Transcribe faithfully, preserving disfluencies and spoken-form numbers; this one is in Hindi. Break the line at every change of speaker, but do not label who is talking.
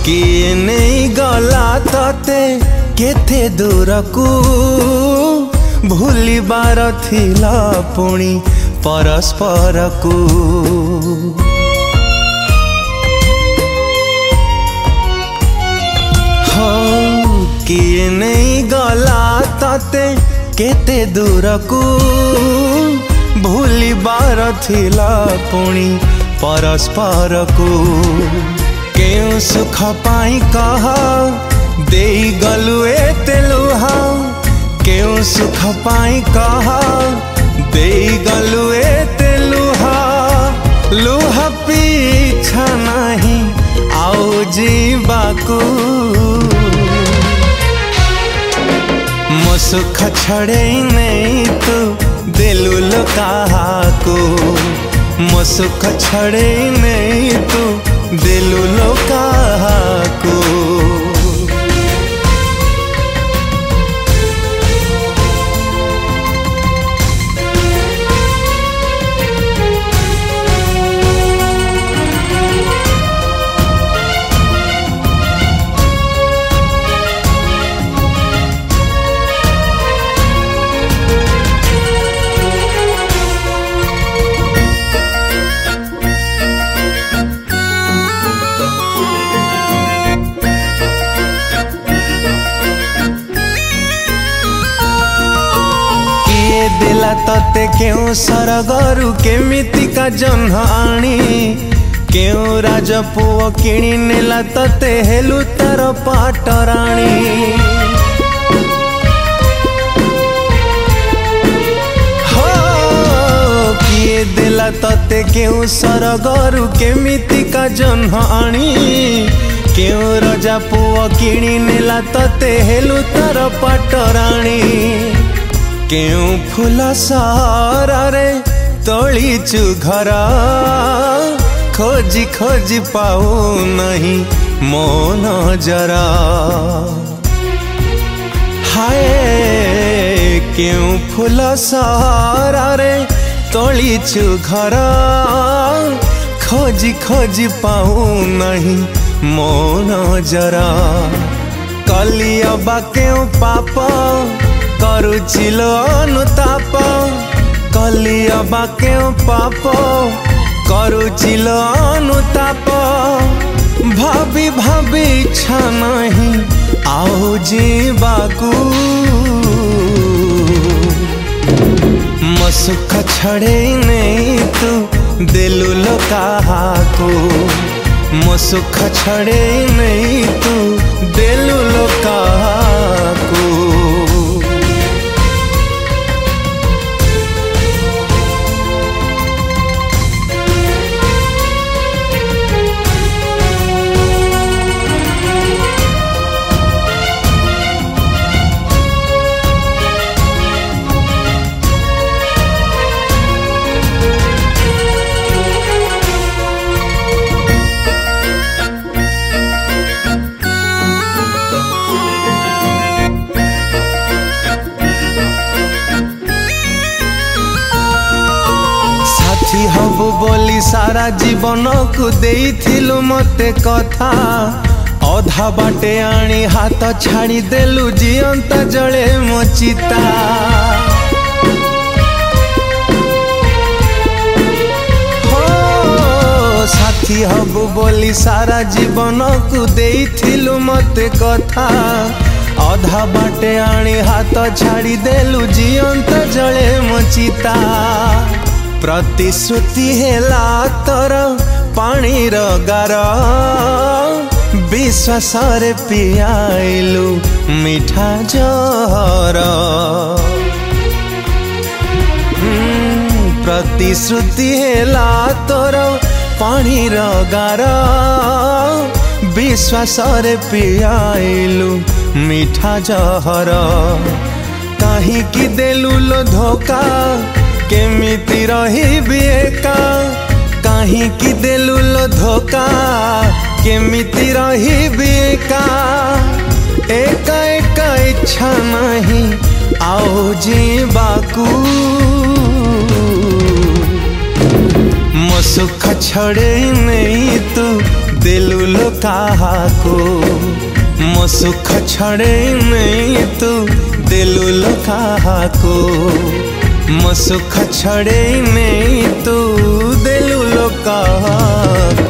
किए नहीं गला तते केते दूर को भूली बार थिला पुणी परस्पर को हो किए नहीं गला तते केते दूर को भूली बार थिला पुणी परस्पर को केउ सुख पाई कह दे गलु एते लुहा केउ सुख पाई कह दे गलु एते लुहा लुहा पीछा नहीं आओ जीवाकू मो सुख छड़े नहीं तू दिलु लोकाहाकू मो सुख छड़े नहीं तू दिलु लोकाहाकू देला तते केउ सरगरु केमितिका जन्ह आनी केउ राजपुओ किणी नेला तते हेलु तार पाटराणी हो किए देला तते केउ सरगरु केमितिका जन्ह आनी केउ राजपुओ किणी नेला तते हेलु तार पाटराणी केउ फूल सारे तोलीचु घर खोजी खोजी पाऊ नहीं मो नजरा हाय केउ फूल सारे तोलीचु घर खोजी खोजी पाऊ नहीं मो नजरा कलियबा केउ पाप करुचिलो अनुताप कलियबा केउ पाप करुचिलो अनुताप भाभी भाभी इच्छा नहीं आओ जीवाकू मो सुख छड़े नहीं तू दिलु लोकाहाकू मो सुख छड़े नहीं तू दिलु लोकाहाकू हबु बोली सारा जीवन को देइथिलु मते कथा अधा बाटे आनी हाथ छाड़ी देलु जियंत जले मो चिता हो साथी हबु बोली सारा जीवन को देइथिलु मते कथा अधा बाटे आनी हाथ छाड़ी देलु जियंत जले मो चिता प्रतिश्रुति हेला तोर पानी रो गार विश्वास रे पियाइलु मीठा जहर प्रतिश्रुति हेला तोर पानी रो गार विश्वास रे पियाइलु मीठा जहर कहीं की देलु लो धोखा केमिति रहिबी एका कहीं की देलु लो धोखा केमिति रहिबी एका एका एका इच्छा नहीं आओ जीवाकू मो सुख छड़े नहीं तू दिलु लोक काहाको मो सुख छड़े नहीं तू दिलु लो काहाको मो सुख छड़े नहीं तू दिलु लो काहाको।